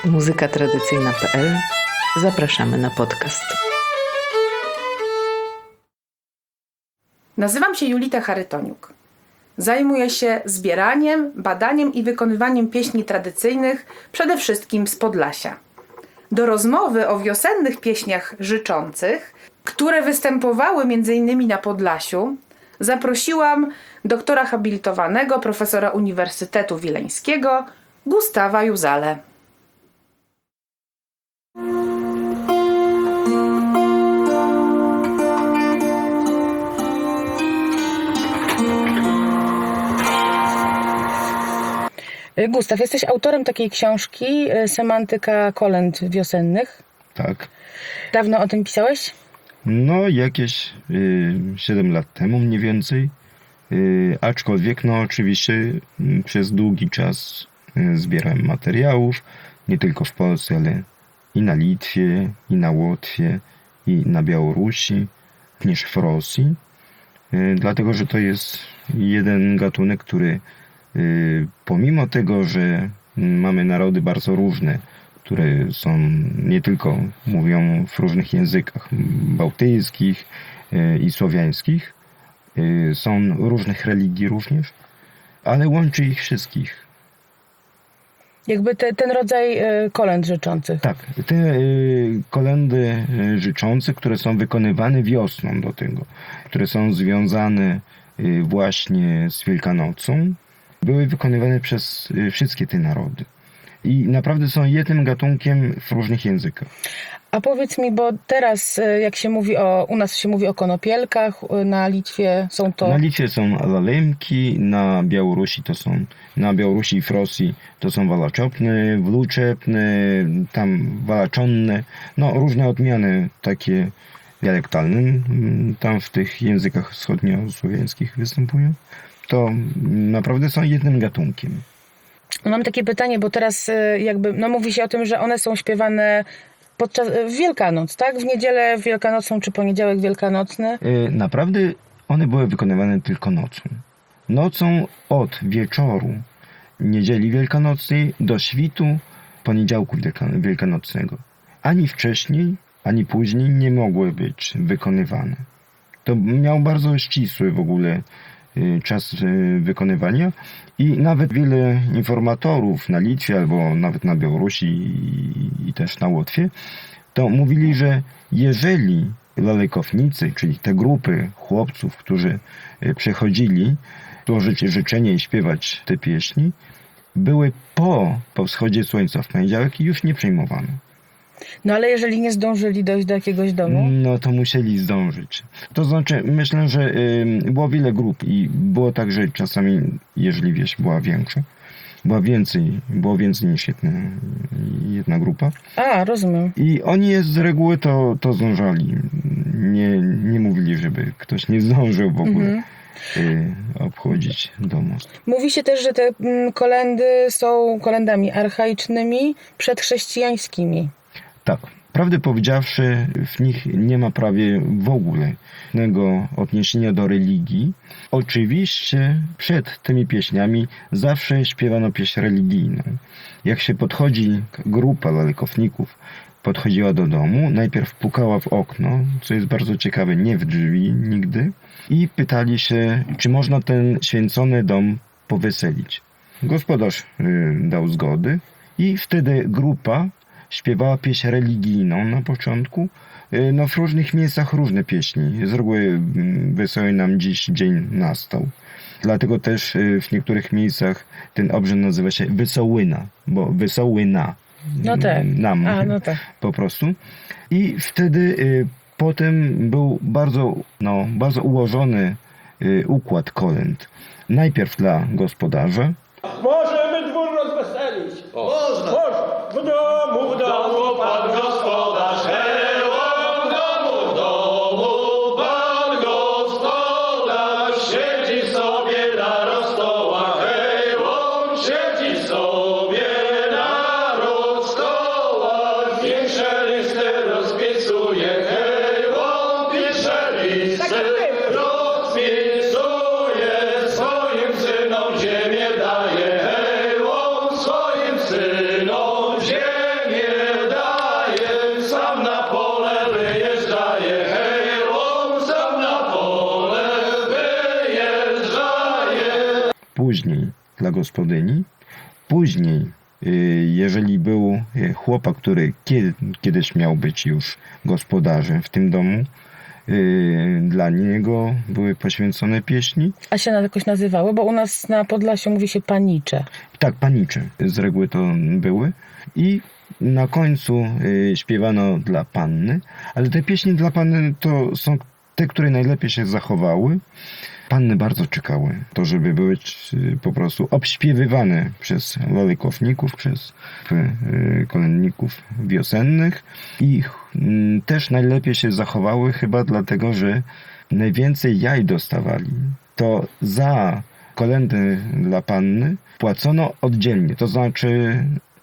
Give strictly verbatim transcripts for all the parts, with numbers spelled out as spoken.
muzyka tradycyjna kropka p l. Zapraszamy na podcast. Nazywam się Julita Charytoniuk. Zajmuję się zbieraniem, badaniem i wykonywaniem pieśni tradycyjnych, przede wszystkim z Podlasia. Do rozmowy o wiosennych pieśniach życzących, które występowały między innymi na Podlasiu, zaprosiłam doktora habilitowanego, profesora Uniwersytetu Wileńskiego, Gustawa Juzale. Gustaw, jesteś autorem takiej książki Semantyka kolęd wiosennych. Tak. Dawno o tym pisałeś? No jakieś y, siedem lat temu mniej więcej. Y, aczkolwiek no oczywiście y, przez długi czas y, zbierałem materiałów. Nie tylko w Polsce, ale i na Litwie, i na Łotwie, i na Białorusi, również w Rosji. Y, dlatego, że to jest jeden gatunek, który y, pomimo tego, że mamy narody bardzo różne, które są nie tylko mówią w różnych językach bałtyckich i słowiańskich, są różnych religii również, ale łączy ich wszystkich. Jakby te, ten rodzaj kolęd życzących. Tak, te kolędy życzące, które są wykonywane wiosną do tego, które są związane właśnie z Wielkanocą, były wykonywane przez wszystkie te narody. I naprawdę są jednym gatunkiem w różnych językach. A powiedz mi, bo teraz jak się mówi o, u nas się mówi o konopielkach, na Litwie są to... Na Litwie są lalemki, na Białorusi to są, na Białorusi i w Rosji to są walaczopne, wluczepne, tam walaczonne, no różne odmiany takie dialektalne, tam w tych językach wschodniosłowiańskich występują. To naprawdę są jednym gatunkiem. Mam takie pytanie, bo teraz jakby, no mówi się o tym, że one są śpiewane podczas w Wielkanoc, tak? W niedzielę wielkanocną czy poniedziałek wielkanocny? Naprawdę one były wykonywane tylko nocą. Nocą od wieczoru niedzieli wielkanocnej do świtu poniedziałku wielkanocnego. Ani wcześniej, ani później nie mogły być wykonywane. To miał bardzo ścisły w ogóle czas wykonywania i nawet wiele informatorów na Litwie albo nawet na Białorusi i, i też na Łotwie to mówili, że jeżeli lalekownicy, czyli te grupy chłopców, którzy przychodzili złożyć życzenie i śpiewać te pieśni, były po, po wschodzie słońca w poniedziałek i już nie przyjmowane. No ale jeżeli nie zdążyli dojść do jakiegoś domu? No to musieli zdążyć. To znaczy, myślę, że y, było wiele grup i było tak, że czasami, jeżeli wieś była większa, była więcej, było więcej niż jedna, jedna grupa. A, rozumiem. I oni z reguły to, to zdążali. Nie, nie mówili, żeby ktoś nie zdążył w ogóle mhm. y, obchodzić domu. Mówi się też, że te kolędy są kolędami archaicznymi, przedchrześcijańskimi. Tak. Prawdę powiedziawszy, w nich nie ma prawie w ogóle żadnego odniesienia do religii. Oczywiście przed tymi pieśniami zawsze śpiewano pieśń religijną. Jak się podchodzi, grupa lalekowników podchodziła do domu, najpierw pukała w okno, co jest bardzo ciekawe, nie w drzwi nigdy, i pytali się, czy można ten święcony dom poweselić. Gospodarz y, dał zgody i wtedy grupa śpiewała pieśń religijną na początku. No w różnych miejscach różne pieśni. Z reguły wesoły nam dziś dzień nastał. Dlatego też w niektórych miejscach ten obrzęd nazywa się Wesołyna, bo Wesołyna. No tak. Nam A, no tak. Po prostu. I wtedy y, potem był bardzo, no, bardzo ułożony y, układ kolęd. Najpierw dla gospodarza. Możemy dwór rozweselić. Można. Można. W domu, w domu pan gospodarz. Heło, w domu, w domu pan gospodarz. Siedzi sobie na rozstołach. Heło, siedzi sobie na rozstołach. Większe listy rozpisuje. Heło, pisze listy. Rozpisuje swoim synom ziemię daje. Heło, swoim synom ziemię później dla gospodyni, później y, jeżeli był y, chłopak, który kiedy, kiedyś miał być już gospodarzem w tym domu, y, dla niego były poświęcone pieśni. A się jakoś nazywały? Bo u nas na Podlasiu mówi się panicze. Tak, panicze z reguły to były. I na końcu y, śpiewano dla panny, ale te pieśni dla panny to są te, które najlepiej się zachowały. Panny bardzo czekały, to żeby były y, po prostu obśpiewywane przez lalekowników, przez y, kolędników wiosennych. I y, też najlepiej się zachowały chyba dlatego, że najwięcej jaj dostawali. To za kolędy dla panny płacono oddzielnie, to znaczy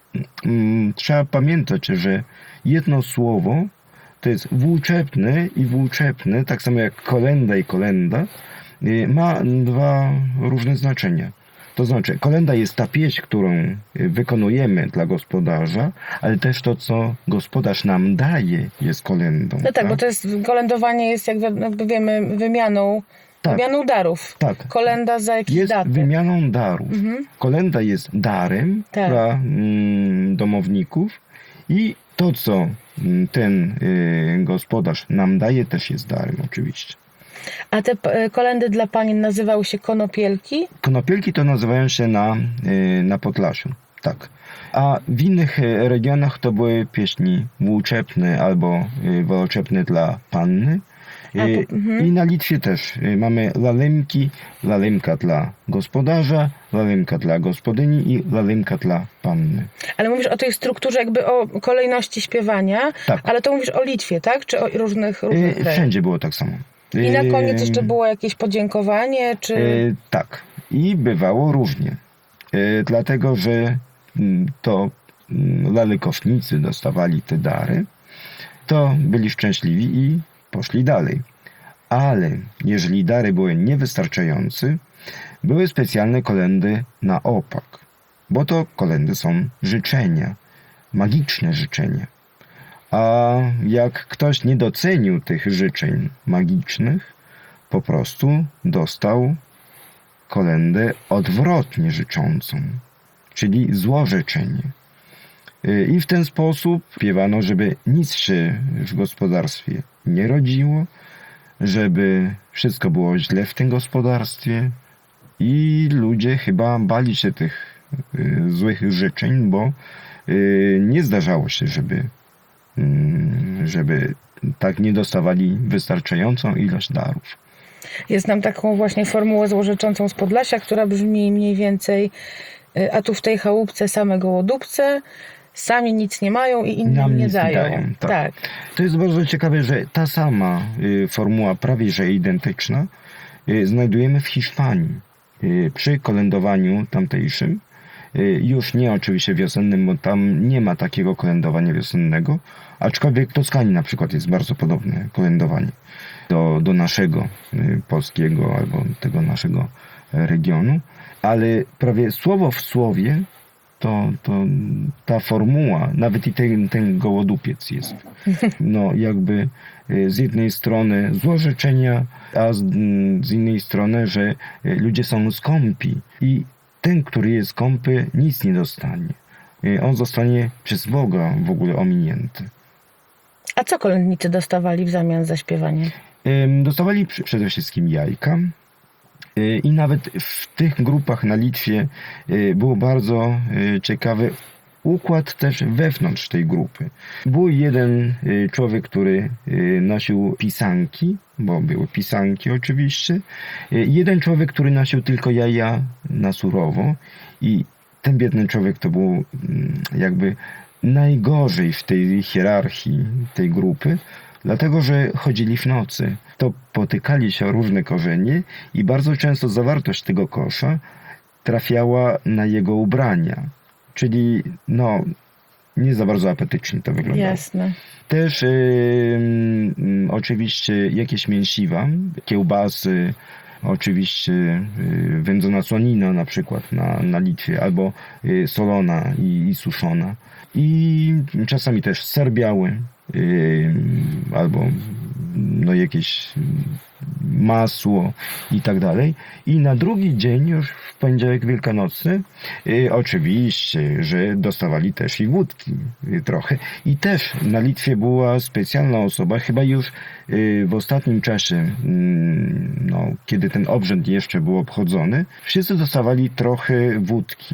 mm, trzeba pamiętać, że jedno słowo to jest włóczepne i włóczepne, tak samo jak kolenda i kolenda, y, ma dwa różne znaczenia. To znaczy, kolenda jest ta pieśń, którą wykonujemy dla gospodarza, ale też to, co gospodarz nam daje, jest kolendą. No tak, bo to jest, kolędowanie jest, jak jakby wiemy, wymianą, Tak. wymianą darów. Tak. Kolenda za jakieś Jest daty. wymianą darów. Mhm. Kolenda jest darem Tak. dla mm, domowników i to, co mm, ten y, gospodarz nam daje, też jest darem oczywiście. A te e, kolendy dla panien nazywały się konopielki? Konopielki to nazywają się na, y, na Podlasiu, tak. A w innych y, regionach to były pieśni włóczepne albo y, woloczepne dla panny. A, Y, to- mhm. I na Litwie też y, mamy lalemki, lalemka dla gospodarza, lalemka dla gospodyni i lalemka dla panny. Ale mówisz o tej strukturze, jakby o kolejności śpiewania, Tak. ale to mówisz o Litwie, tak? Czy o różnych, różnych Y, krajach? Wszędzie było tak samo. I na koniec Y, jeszcze było jakieś podziękowanie, czy... y, Tak. I bywało różnie. Y, Dlatego, że mm, to mm, lalekownicy dostawali te dary, to byli szczęśliwi i poszli dalej. Ale jeżeli dary były niewystarczające, były specjalne kolendy na opak. Bo to kolendy są życzenia, magiczne życzenia. A jak ktoś nie docenił tych życzeń magicznych, po prostu dostał kolendę odwrotnie życzącą, czyli złożyczenie. I w ten sposób śpiewano, żeby nic się w gospodarstwie nie rodziło, żeby wszystko było źle w tym gospodarstwie i ludzie chyba bali się tych y, złych życzeń, bo y, nie zdarzało się, żeby, y, żeby tak nie dostawali wystarczającą ilość darów. Ja znam taką właśnie formułę złożyczącą z Podlasia, która brzmi mniej więcej: a tu w tej chałupce same gołodupce, sami nic nie mają i innym Nam nie nic nie dają. dają, tak. tak. To jest bardzo ciekawe, że ta sama y, formuła, prawie że identyczna, y, znajdujemy w Hiszpanii. Y, przy kolędowaniu tamtejszym, y, już nie oczywiście wiosennym, bo tam nie ma takiego kolędowania wiosennego, aczkolwiek w Toskanii na przykład jest bardzo podobne kolędowanie do, do naszego y, polskiego albo tego naszego regionu, ale prawie słowo w słowie to, to ta formuła, nawet i ten, ten gołodupiec jest, no jakby z jednej strony złożyczenia, a z, z innej strony, że ludzie są skąpi i ten, który jest skąpy, nic nie dostanie. On zostanie przez Boga w ogóle ominięty. A co kolędnicy dostawali w zamian za śpiewanie? Ym, Dostawali przy- przede wszystkim jajka. Y, I nawet w tych grupach na Litwie y, był bardzo y, ciekawy układ też wewnątrz tej grupy. Był jeden y, człowiek, który y, nosił pisanki, bo były pisanki oczywiście. Y, Jeden człowiek, który nosił tylko jaja na surowo i ten biedny człowiek to był mm, jakby najgorzej w tej hierarchii tej grupy, dlatego że chodzili w nocy. To potykali się o różne korzenie i bardzo często zawartość tego kosza trafiała na jego ubrania. Czyli no, nie za bardzo apetycznie to wyglądało. Jasne. Też y, y, oczywiście jakieś mięsiwa, kiełbasy, oczywiście y, wędzona słonina na przykład na, na Litwie, albo y, solona i, i suszona. I czasami też ser biały, y, albo no jakieś masło i tak dalej. I na drugi dzień, już w poniedziałek wielkanocny, y, oczywiście, że dostawali też i wódki y, trochę. I też na Litwie była specjalna osoba, chyba już y, w ostatnim czasie, y, no, kiedy ten obrzęd jeszcze był obchodzony, wszyscy dostawali trochę wódki.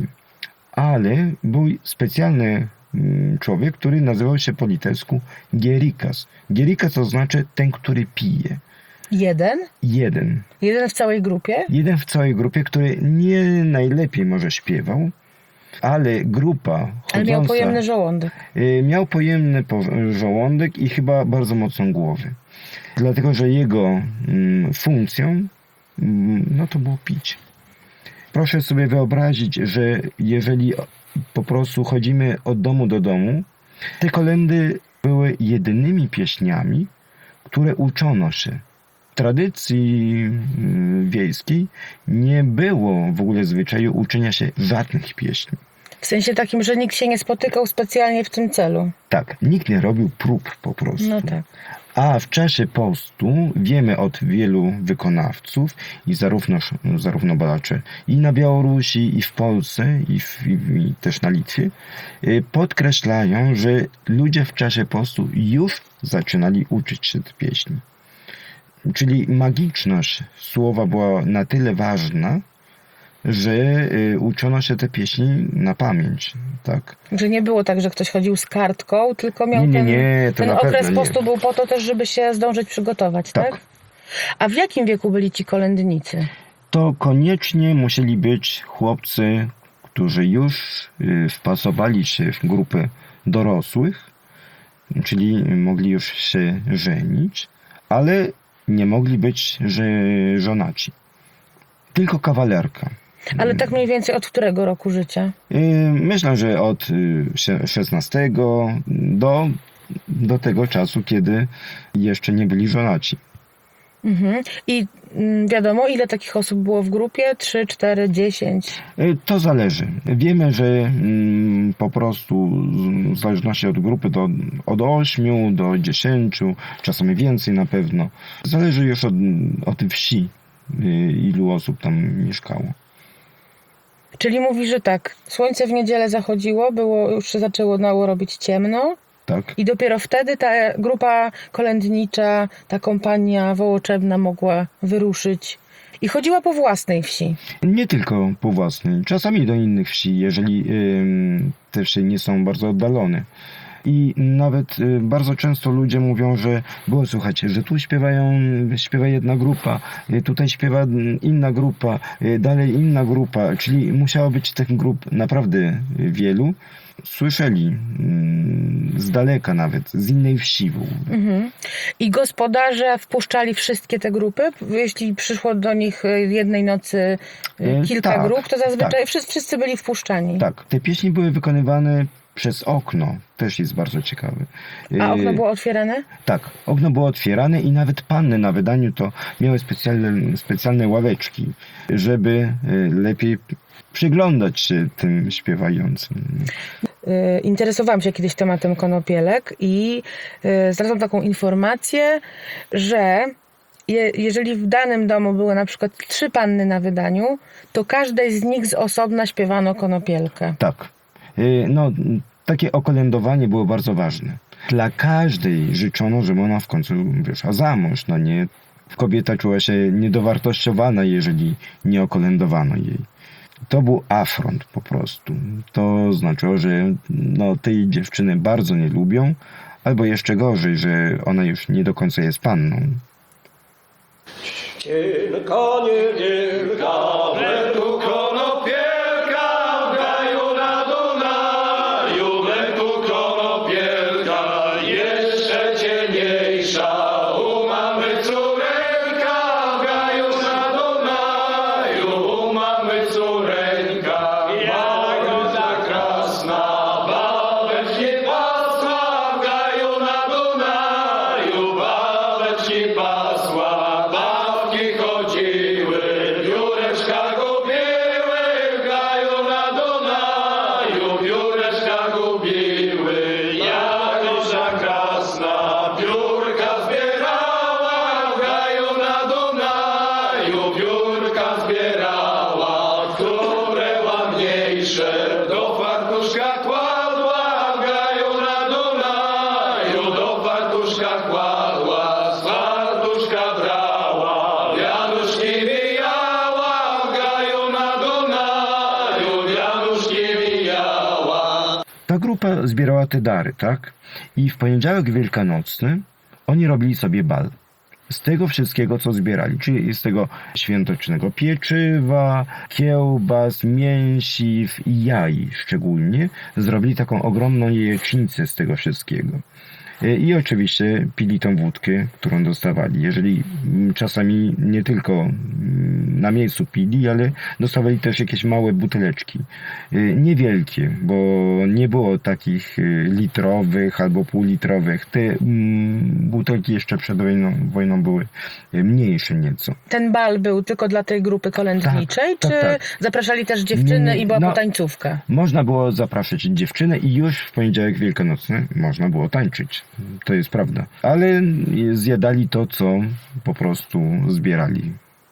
Ale był specjalny y, człowiek, który nazywał się po litewsku Gierikas. Gierikas to znaczy ten, który pije. Jeden? Jeden. Jeden w całej grupie? Jeden w całej grupie, który nie najlepiej może śpiewał, ale grupa chodząca... Ale miał pojemny żołądek. y, Miał pojemny po- żołądek i chyba bardzo mocną głowę. Dlatego, że jego mm, funkcją mm, no to było pić. Proszę sobie wyobrazić, że jeżeli po prostu chodzimy od domu do domu, te kolędy były jedynymi pieśniami, które uczono się. W tradycji mm, wiejskiej nie było w ogóle zwyczaju uczenia się żadnych pieśni. W sensie takim, że nikt się nie spotykał specjalnie w tym celu. Tak, nikt nie robił prób po prostu. No tak. A w czasie postu wiemy od wielu wykonawców i zarówno, zarówno badaczy i na Białorusi, i w Polsce, i, w, i, i też na Litwie, y, podkreślają, że ludzie w czasie postu już zaczynali uczyć się tych pieśni. Czyli magiczność słowa była na tyle ważna, że y, uczono się te pieśni na pamięć, tak? Że nie było tak, że ktoś chodził z kartką, tylko miał Nie, nie, ten, nie, to ten na okres pewno nie. postu był po to też, żeby się zdążyć przygotować, tak? Tak. A w jakim wieku byli ci kolędnicy? To koniecznie musieli być chłopcy, którzy już y, wpasowali się w grupę dorosłych, czyli mogli już się żenić, ale nie mogli być że, żonaci. Tylko kawalerka. Ale tak mniej więcej od którego roku życia? Y, Myślę, że od y, sze- szesnastego do, do tego czasu, kiedy jeszcze nie byli żonaci. Mhm. I mm, wiadomo, ile takich osób było w grupie? Trzy, cztery, dziesięć? Y, To zależy. Wiemy, że mm, po prostu z- w zależności od grupy do, od ośmiu do dziesięciu, czasami więcej na pewno. Zależy już od, od wsi, y, ilu osób tam mieszkało. Czyli mówi, że tak, słońce w niedzielę zachodziło, było, już się zaczęło nało robić ciemno Tak? i dopiero wtedy ta grupa kolędnicza, ta kompania wołoczebna mogła wyruszyć i chodziła po własnej wsi. Nie tylko po własnej, czasami do innych wsi, jeżeli ym, te wsie nie są bardzo oddalone. I nawet y, bardzo często ludzie mówią, że było słuchajcie, że tu śpiewają, śpiewa jedna grupa, y, tutaj śpiewa mm, inna grupa, y, dalej inna grupa, czyli musiało być tych grup naprawdę wielu. Słyszeli mm, z daleka nawet, z innej wsi w ogóle. Mhm. I gospodarze wpuszczali wszystkie te grupy? Jeśli przyszło do nich y, jednej nocy y, E, kilka tak, grup, to zazwyczaj tak. wszyscy, wszyscy byli wpuszczani. Tak, te pieśni były wykonywane przez okno, też jest bardzo ciekawe. A Y, okno było otwierane? Tak, okno było otwierane i nawet panny na wydaniu to miały specjalne, specjalne ławeczki, żeby y, lepiej przyglądać się tym śpiewającym. Y, Interesowałam się kiedyś tematem konopielek i y, znalazłam taką informację, że je, jeżeli w danym domu były na przykład trzy panny na wydaniu, to każdej z nich z osobna śpiewano konopielkę. Tak, y, no takie okolędowanie było bardzo ważne. Dla każdej życzono, żeby ona w końcu wyszła za mąż, no nie. Kobieta czuła się niedowartościowana, jeżeli nie okolędowano jej. To był afront po prostu. To znaczyło, że no, tej dziewczyny bardzo nie lubią, albo jeszcze gorzej, że ona już nie do końca jest panną. Cienka niewielka, wletu konopielka, w gaju na Dunaju, wletu konopielka, jeszcze ciemniejsza, u mamy córeńka, w gaju na Dunaju, u mamy córeńka, Jagoda krasna, babeć nie pasła, w gaju na Dunaju, babeć nie pasła. Babki chodziły, biureczka gubiły. szef do fartuszka kładła, w gaju na Dunaju, do fartuszka kładła, z fartuszka brała, wianuszki wijała, w gaju na Dunaju, wianuszki wijała. Ta grupa zbierała te dary, tak? I w poniedziałek wielkanocny oni robili sobie bal. Z tego wszystkiego, co zbierali, czyli z tego świątecznego pieczywa, kiełbas, mięsiw i jaj szczególnie, zrobili taką ogromną jajecznicę z tego wszystkiego. I oczywiście pili tą wódkę, którą dostawali. Jeżeli czasami nie tylko na miejscu pili, ale dostawali też jakieś małe buteleczki. Niewielkie, bo nie było takich litrowych albo półlitrowych. Te butelki jeszcze przed wojną, wojną były mniejsze nieco. Ten bal był tylko dla tej grupy kolędniczej, Tak, czy tak, tak. zapraszali też dziewczyny Nie, nie, i była no, potańcówka? Można było zapraszać dziewczynę i już w poniedziałek wielkanocny można było tańczyć. To jest prawda. Ale zjadali to, co po prostu zbierali.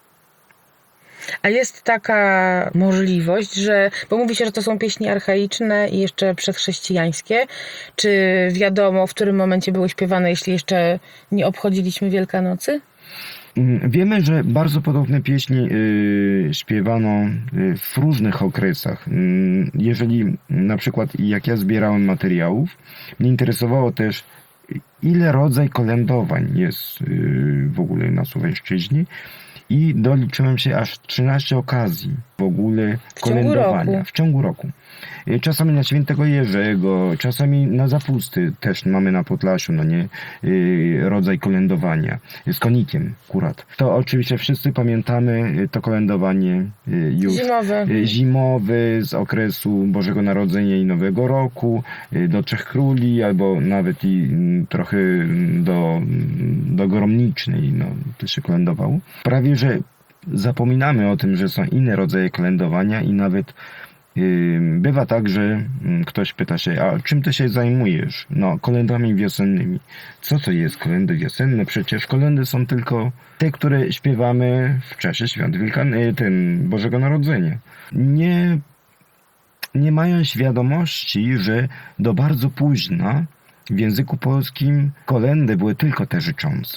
A jest taka możliwość, że, bo mówi się, że to są pieśni archaiczne i jeszcze przedchrześcijańskie, czy wiadomo, w którym momencie były śpiewane, jeśli jeszcze nie obchodziliśmy Wielkanocy? Wiemy, że bardzo podobne pieśni y, śpiewano y, w różnych okresach. Y, jeżeli na przykład, jak ja zbierałem materiałów, mnie interesowało też, ile rodzaj kolędowań jest y, w ogóle na Słoweńszczyźnie. I doliczyłem się aż trzynaście okazji w ogóle W ciągu kolędowania roku. w ciągu roku. Czasami na Świętego Jerzego, czasami na Zapusty też mamy na Podlasiu, no nie, rodzaj kolędowania z konikiem akurat. To oczywiście wszyscy pamiętamy to kolędowanie już Zimowe. zimowy z okresu Bożego Narodzenia i Nowego Roku, do Trzech Króli, albo nawet i trochę do, do Goromnicznej, no, to się kolędowało. Prawie, że zapominamy o tym, że są inne rodzaje kolędowania i nawet yy, bywa tak, że ktoś pyta się, a czym ty się zajmujesz? No, kolędami wiosennymi. Co to jest kolendy wiosenne? Przecież kolendy są tylko te, które śpiewamy w czasie świąt Wielkan- ten Bożego Narodzenia. Nie, nie mają świadomości, że do bardzo późna w języku polskim kolendy były tylko te życzące.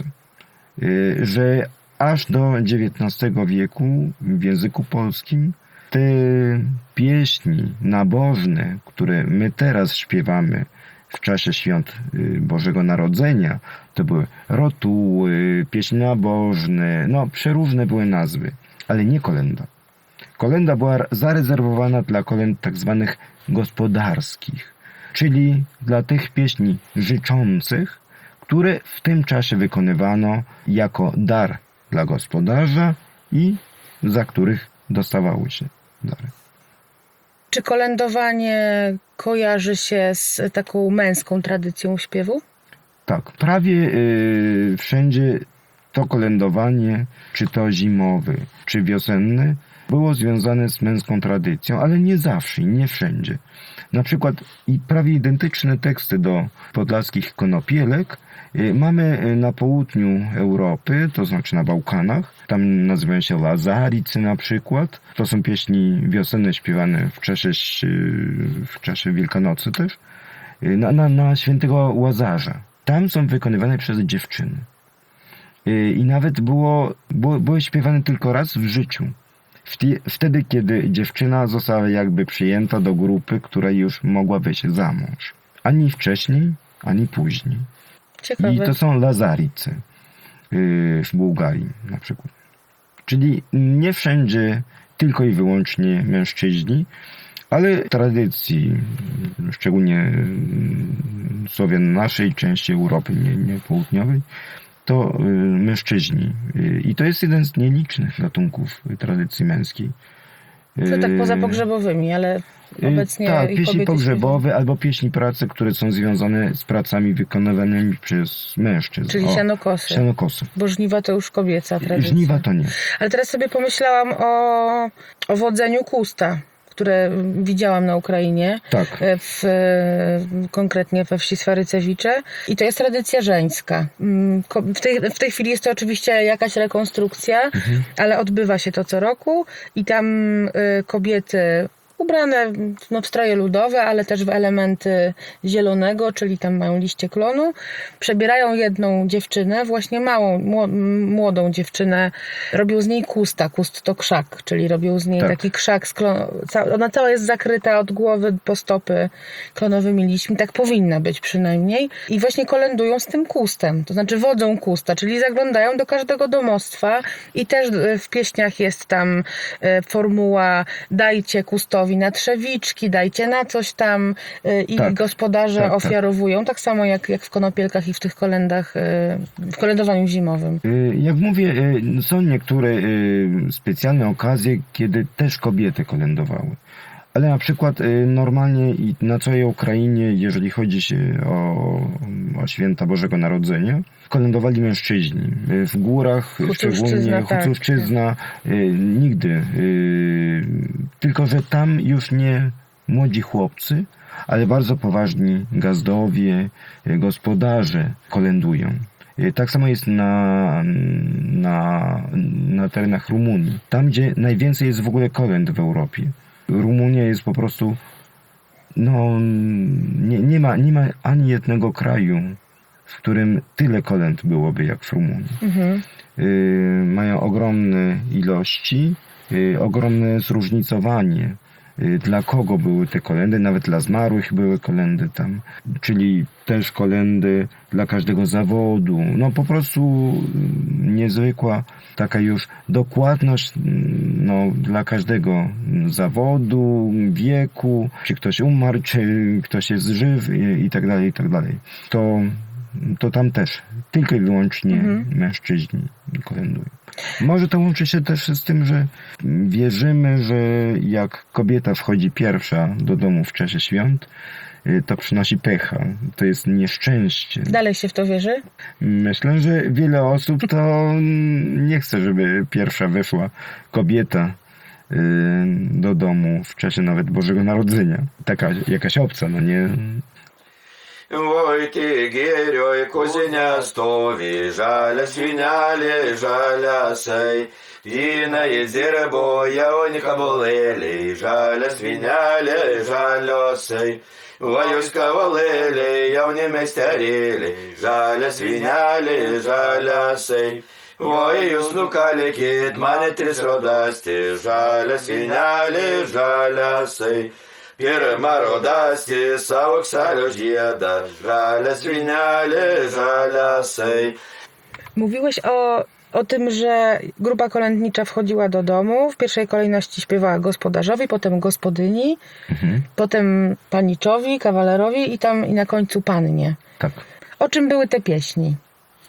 Yy, że aż do dziewiętnastego wieku w języku polskim te pieśni nabożne, które my teraz śpiewamy w czasie świąt Bożego Narodzenia, to były rotuły, pieśni nabożne, no przeróżne były nazwy, ale nie kolenda. Kolenda była zarezerwowana dla kolęd tak zwanych gospodarskich, czyli dla tych pieśni życzących, które w tym czasie wykonywano jako dar dla gospodarza i za których dostawały się dary. Czy kolędowanie kojarzy się z taką męską tradycją śpiewu? Tak, prawie yy, wszędzie to kolędowanie, czy to zimowe, czy wiosenne, było związane z męską tradycją, ale nie zawsze i nie wszędzie. Na przykład i prawie identyczne teksty do podlaskich konopielek mamy na południu Europy, to znaczy na Bałkanach. Tam nazywają się Lazaricy na przykład. To są pieśni wiosenne śpiewane w czasie, w czasie Wielkanocy też. Na, na, na świętego Łazarza. Tam są wykonywane przez dziewczyny. I nawet było, było, były śpiewane tylko raz w życiu. Wtedy, kiedy dziewczyna została jakby przyjęta do grupy, która już mogła wyjść za mąż. Ani wcześniej, ani później. Ciekawe. I to są Lazaricy w Bułgarii na przykład. Czyli nie wszędzie tylko i wyłącznie mężczyźni, ale w tradycji, szczególnie Słowian naszej części Europy, nie, nie południowej, to mężczyźni. I to jest jeden z nielicznych gatunków tradycji męskiej. To tak poza pogrzebowymi, ale obecnie tak, i pieśni kobiety pogrzebowe albo pieśni pracy, które są związane z pracami wykonywanymi przez mężczyzn. Czyli O, sianokosy. Sianokosy. Bo żniwa to już kobieca tradycja. Żniwa to nie. Ale teraz sobie pomyślałam o, o wodzeniu kusta, które widziałam na Ukrainie, Tak. w, konkretnie we wsi Swarycewicze. I to jest tradycja żeńska. W tej, w tej chwili jest to oczywiście jakaś rekonstrukcja, Mhm. ale odbywa się to co roku i tam kobiety ubrane no, w stroje ludowe, ale też w elementy zielonego, czyli tam mają liście klonu. Przebierają jedną dziewczynę, właśnie małą, młodą dziewczynę. Robią z niej kusta. Kust to krzak, czyli robią z niej Tak. taki krzak. Z klon... Ona cała jest zakryta od głowy po stopy klonowymi liśćmi. Tak powinna być przynajmniej. I właśnie kolędują z tym kustem. To znaczy wodzą kusta, czyli zaglądają do każdego domostwa i też w pieśniach jest tam formuła dajcie kustowi na trzewiczki, dajcie na coś tam i Tak, gospodarze tak, tak. ofiarowują, tak samo jak, jak w konopielkach i w tych kolendach, w kolędowaniu zimowym. Y, Jak mówię, y, są niektóre y, specjalne okazje, kiedy też kobiety kolędowały. Ale na przykład y, normalnie i na całej Ukrainie, jeżeli chodzi się o, o święta Bożego Narodzenia, kolędowali mężczyźni. Y, W górach, Hucówszczyzna, szczególnie tak. Hucówszczyzna, y, nigdy. Y, Tylko, że tam już nie młodzi chłopcy, ale bardzo poważni gazdowie, y, gospodarze kolędują. Y, Tak samo jest na, na, na terenach Rumunii. Tam, gdzie najwięcej jest w ogóle kolęd w Europie. Rumunia jest po prostu, no, nie, nie, ma, nie ma ani jednego kraju, w którym tyle kolęd byłoby jak w Rumunii. Mhm. Y, mają ogromne ilości, y, ogromne zróżnicowanie. Y, Dla kogo były te kolendy, nawet dla zmarłych były kolendy tam, czyli też kolendy dla każdego zawodu. No po prostu y, niezwykła taka już dokładność y, no, dla każdego zawodu, wieku, czy ktoś umarł, czy ktoś jest żyw i, i tak dalej, i tak dalej. To, to tam też tylko i wyłącznie Mhm. mężczyźni kolędują. Może to łączy się też z tym, że wierzymy, że jak kobieta wchodzi pierwsza do domu w czasie świąt, y, to przynosi pecha. To jest nieszczęście. Dalej się w to wierzy? Myślę, że wiele osób to nie chce, żeby pierwsza weszła kobieta y, do domu w czasie nawet Bożego Narodzenia. Taka jakaś obca, no nie? Ой, ти гірьой, кузеня стові, жаля свинялі, жаля сей. І на єзір боя онька болелі, жаля свинялі, жаля сей. Воюська волелі, явні майстерілі, жаля свинялі, жаля сей. Вою снукалі кіт, мене тріс родасті, жаля свинялі, жаля сей. Pierma rodasti, savok salio žieda, žalia svinelė, žalia sej. Mówiłeś o, o tym, że grupa kolędnicza wchodziła do domu, w pierwszej kolejności śpiewała gospodarzowi, potem gospodyni, Mhm. potem paniczowi, kawalerowi i tam i na końcu pannie. Tak. O czym były te pieśni?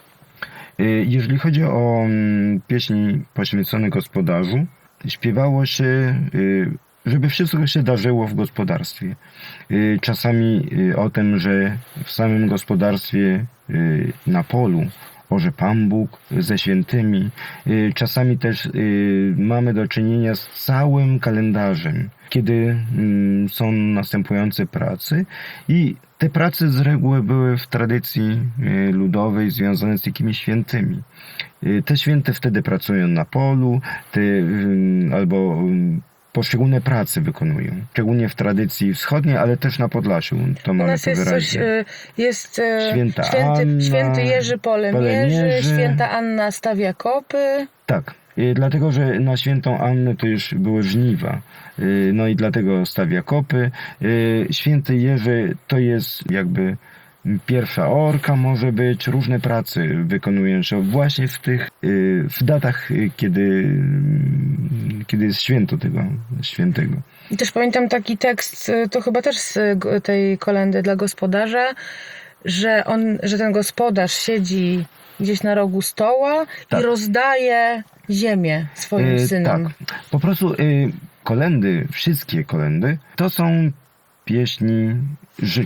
Y, Jeżeli chodzi o mm, pieśni poświęcone gospodarzu, śpiewało się, y, żeby wszystko się darzyło w gospodarstwie. Y, Czasami y, o tym, że w samym gospodarstwie y, na polu orze Pan Bóg ze świętymi. Y, Czasami też y, mamy do czynienia z całym kalendarzem, kiedy mm, są następujące prace i te prace z reguły były w tradycji y, ludowej związane z jakimiś świętymi. Y, Te święte wtedy pracują na polu, te, y, albo y, poszczególne prace wykonują. Szczególnie w tradycji wschodniej, ale też na Podlasiu. To U mamy nas to jest coś, wyraźnie. y, jest y, Święta święty, Anna, święty Jerzy Polemierzy, Polemierzy. święta Anna stawia kopy. Tak, y, dlatego, że na świętą Annę to już były żniwa. Y, No i dlatego stawia kopy. Y, Święty Jerzy to jest jakby pierwsza orka, może być, różne prace wykonują się właśnie w tych, y, w datach, y, kiedy, kiedy jest święto tego świętego. I też pamiętam taki tekst, y, to chyba też z y, g- tej kolendy dla gospodarza, że on, że ten gospodarz siedzi gdzieś na rogu stoła Tak. i rozdaje ziemię swoim Y, synom. Tak, po prostu y, kolendy, wszystkie kolendy, to są pieśni życzeń.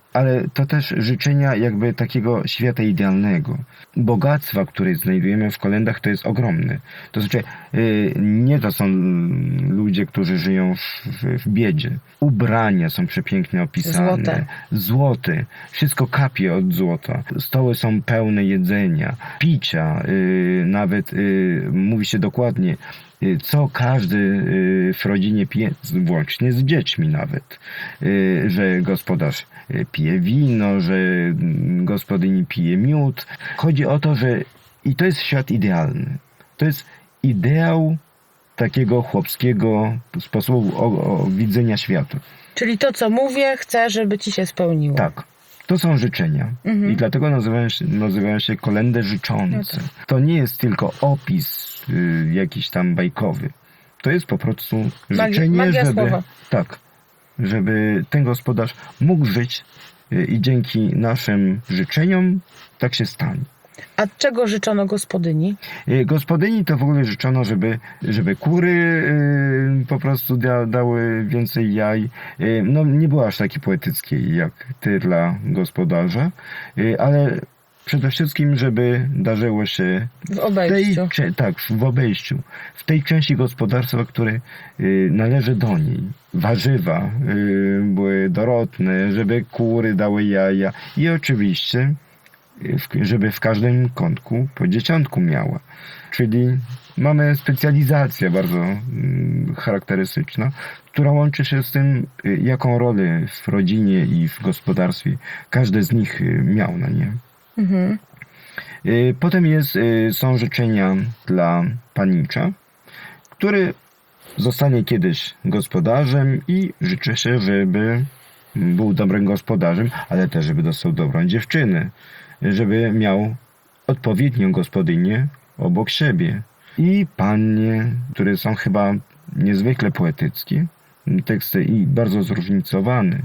ale to też życzenia jakby takiego świata idealnego. Bogactwa, które znajdujemy w kolendach, to jest ogromne. To znaczy, y, nie to są ludzie, którzy żyją w, w, w biedzie. Ubrania są przepięknie opisane. Złote. Złote. Wszystko kapie od złota. Stoły są pełne jedzenia, picia, y, nawet y, mówi się dokładnie, y, co każdy y, w rodzinie pije, włącznie z dziećmi nawet. Y, że gospodarz y, pije wino, że mm, gospodyni pije miód. Chodzi o to, że i to jest świat idealny. To jest ideał takiego chłopskiego sposobu o, o widzenia świata. Czyli to, co mówię, chcę, żeby ci się spełniło. Tak. To są życzenia. Mhm. I dlatego nazywają się, nazywają się kolendy życzące. No To nie jest tylko opis y, jakiś tam bajkowy. To jest po prostu Magi- życzenie, magia żeby, słowa. tak, żeby ten gospodarz mógł żyć y, i dzięki naszym życzeniom tak się stanie. A czego życzono gospodyni? Y, Gospodyni to w ogóle życzono, żeby, żeby kury y, po prostu da, dały więcej jaj. Y, no nie było aż takiej poetyckiej jak ty dla gospodarza, y, ale przede wszystkim, żeby darzyło się W w obejściu. tej, cze- tak, w obejściu, w tej części gospodarstwa, które y, należy do niej. Warzywa y, były dorodne, żeby kury dały jaja i oczywiście w- żeby w każdym kątku po dzieciątku miała. Czyli mamy specjalizację bardzo mm, charakterystyczna, która łączy się z tym, y, jaką rolę w rodzinie i w gospodarstwie każdy z nich y, miał, no nie? Mhm. Y, Potem jest, y, są życzenia dla panicza, który zostanie kiedyś gospodarzem i życzy się, żeby był dobrym gospodarzem, ale też, żeby dostał dobrą dziewczynę, żeby miał odpowiednią gospodynię obok siebie. I pannie, które są chyba niezwykle poetyckie, teksty i bardzo zróżnicowane,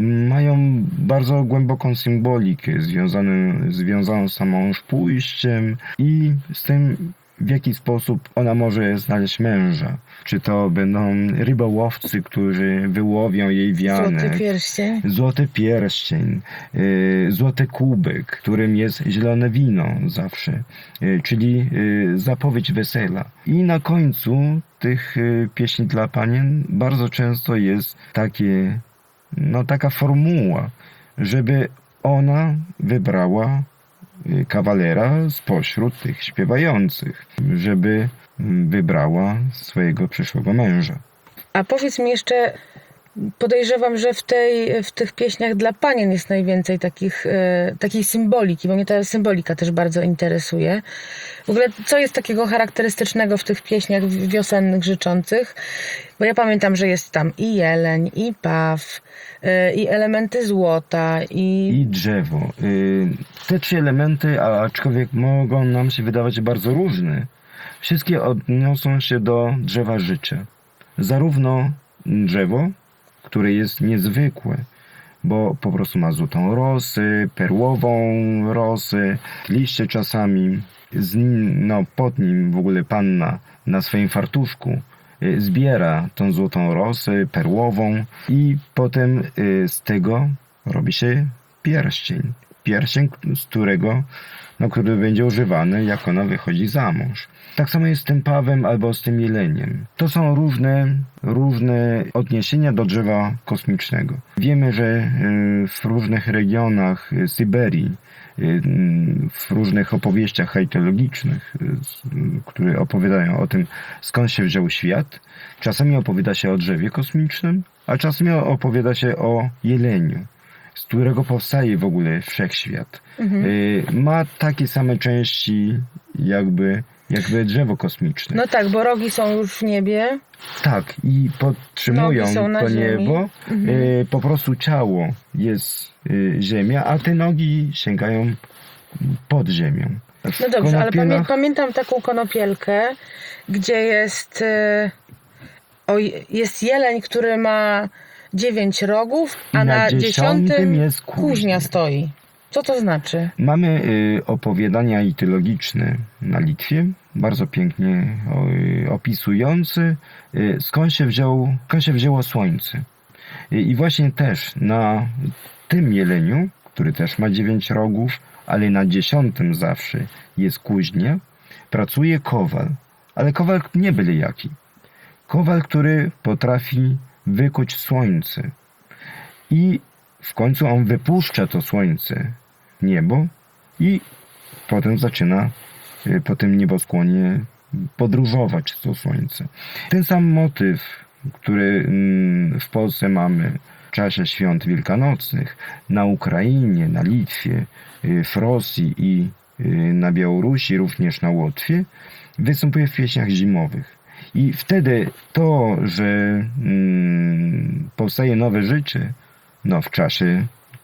mają bardzo głęboką symbolikę związaną, związaną z samą pójściem i z tym, w jaki sposób ona może znaleźć męża. Czy to będą rybołowcy, którzy wyłowią jej wianek. Złoty pierścień. Złoty pierścień, y, złoty kubek, którym jest zielone wino zawsze, y, czyli y, zapowiedź wesela. I na końcu tych y, pieśni dla panien bardzo często jest takie, no taka formuła, żeby ona wybrała y, kawalera spośród tych śpiewających, żeby mm, wybrała swojego przyszłego męża. A powiedz mi jeszcze, podejrzewam, że w, tej, w tych pieśniach dla panien jest najwięcej takich, e, takiej symboliki, bo mnie ta symbolika też bardzo interesuje. W ogóle, co jest takiego charakterystycznego w tych pieśniach wiosennych życzących? Bo ja pamiętam, że jest tam i jeleń, i paw, e, i elementy złota, i... I drzewo. Y, Te trzy elementy, a aczkolwiek mogą nam się wydawać bardzo różne, wszystkie odniosą się do drzewa życia. Zarówno drzewo, które jest niezwykłe, bo po prostu ma złotą rosę, perłową rosę, liście czasami, z nim, no, pod nim w ogóle panna na swoim fartuszku y, zbiera tą złotą rosę perłową i potem y, z tego robi się pierścień. Pierścień, z którego, no, który będzie używany, jak ona wychodzi za mąż. Tak samo jest z tym pawem albo z tym jeleniem. To są różne, różne odniesienia do drzewa kosmicznego. Wiemy, że y, w różnych regionach y, Syberii, y, w różnych opowieściach hejtologicznych, y, które opowiadają o tym, skąd się wziął świat, czasami opowiada się o drzewie kosmicznym, a czasami opowiada się o jeleniu, z którego powstaje w ogóle wszechświat. Mhm. Y, ma takie same części jakby, jakby drzewo kosmiczne. No tak, bo rogi są już w niebie. Tak, i podtrzymują Nogi są na to ziemi. niebo. Mhm. Y, po prostu ciało jest y, ziemia, a te nogi sięgają pod ziemią. W No dobrze, ale pamię konopielach- pamiętam taką konopielkę, gdzie jest, e, o, jest jeleń, który ma dziewięć rogów, a I na na dziesiątym dziesiątym jest kuźnia. kuźnia stoi. Co to znaczy? Mamy y, opowiadania itylogiczne na Litwie, bardzo pięknie y, opisujące, y, skąd się wziął, skąd się wzięło słońce. I właśnie też na tym jeleniu, który też ma dziewięć rogów, ale na dziesiątym zawsze jest kuźnia, pracuje kowal. Ale kowal nie byle jaki. Kowal, który potrafi wykuć słońce. I w końcu on wypuszcza to słońce w niebo i potem zaczyna po tym nieboskłonie podróżować to słońce. Ten sam motyw, który w Polsce mamy w czasie świąt wielkanocnych, na Ukrainie, na Litwie, w Rosji i na Białorusi, również na Łotwie, występuje w pieśniach zimowych. I wtedy to, że mm, powstaje nowe życie, no w czasie,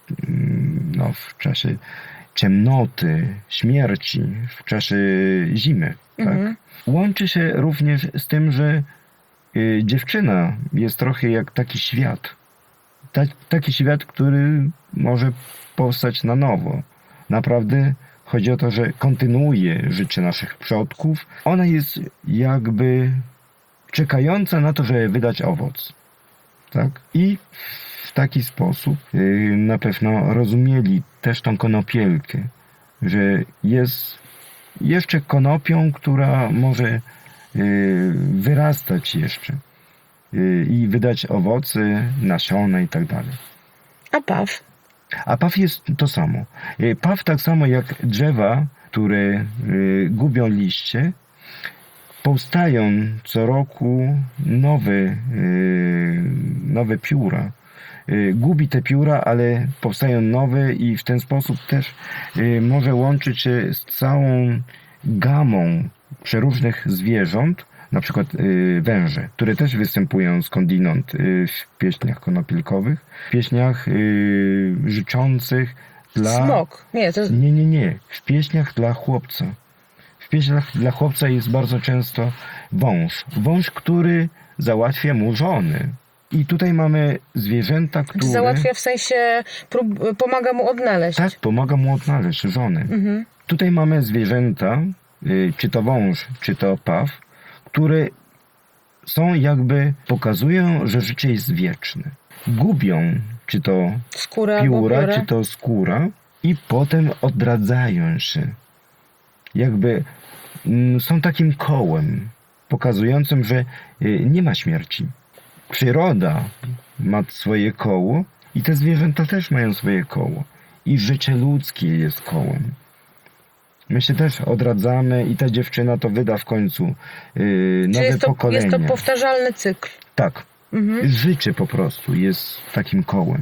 no w czasie ciemnoty, śmierci, w czasie zimy, Mhm. tak? Łączy się również z tym, że y, dziewczyna jest trochę jak taki świat. Ta, taki świat, który może powstać na nowo. Naprawdę chodzi o to, że kontynuuje życie naszych przodków. Ona jest jakby czekająca na to, żeby wydać owoc. Tak? I w taki sposób y, na pewno rozumieli też tą konopielkę, że jest jeszcze konopią, która może y, wyrastać jeszcze y, i wydać owoce, nasiona i tak dalej. A paw? A paw jest to samo. Y, Paw tak samo jak drzewa, które y, gubią liście, powstają co roku nowe, y, nowe pióra. Y, Gubi te pióra, ale powstają nowe i w ten sposób też y, może łączyć się z całą gamą przeróżnych zwierząt, na przykład y, węże, które też występują skądinąd y, w pieśniach konopielkowych, w pieśniach y, życzących dla... Smok. Nie, to jest... Nie, nie, nie. W pieśniach dla chłopca. W pieśniach dla chłopca jest bardzo często wąż. Wąż, który załatwia mu żony. I tutaj mamy zwierzęta, które... Załatwia w sensie, prób, pomaga mu odnaleźć. Tak, pomaga mu odnaleźć żony. Mhm. Tutaj mamy zwierzęta, y, czy to wąż, czy to paw, które są jakby, pokazują, że życie jest wieczne. Gubią, czy to Skóra pióra, albo pióra. czy to skóra i potem odradzają się. Jakby mm, są takim kołem pokazującym, że y, nie ma śmierci. Przyroda ma swoje koło i te zwierzęta też mają swoje koło. I życie ludzkie jest kołem. My się też odradzamy i ta dziewczyna to wyda w końcu yy, Czy nowe jest to, pokolenie. jest to powtarzalny cykl? Tak. Mhm. Życie po prostu jest takim kołem.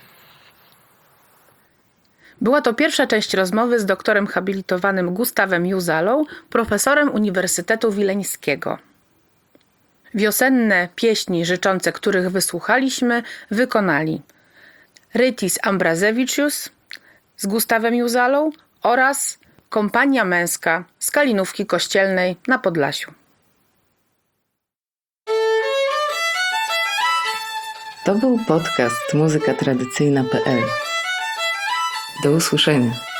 Była to pierwsza część rozmowy z doktorem habilitowanym Gustawem Juzalą, profesorem Uniwersytetu Wileńskiego. Wiosenne pieśni życzące, których wysłuchaliśmy, wykonali Rytis Ambrazewicius z Gustawem Juzalą oraz Kompania Męska z Kalinówki Kościelnej na Podlasiu. To był podcast muzyka tradycyjna kropka p l. Do usłyszenia.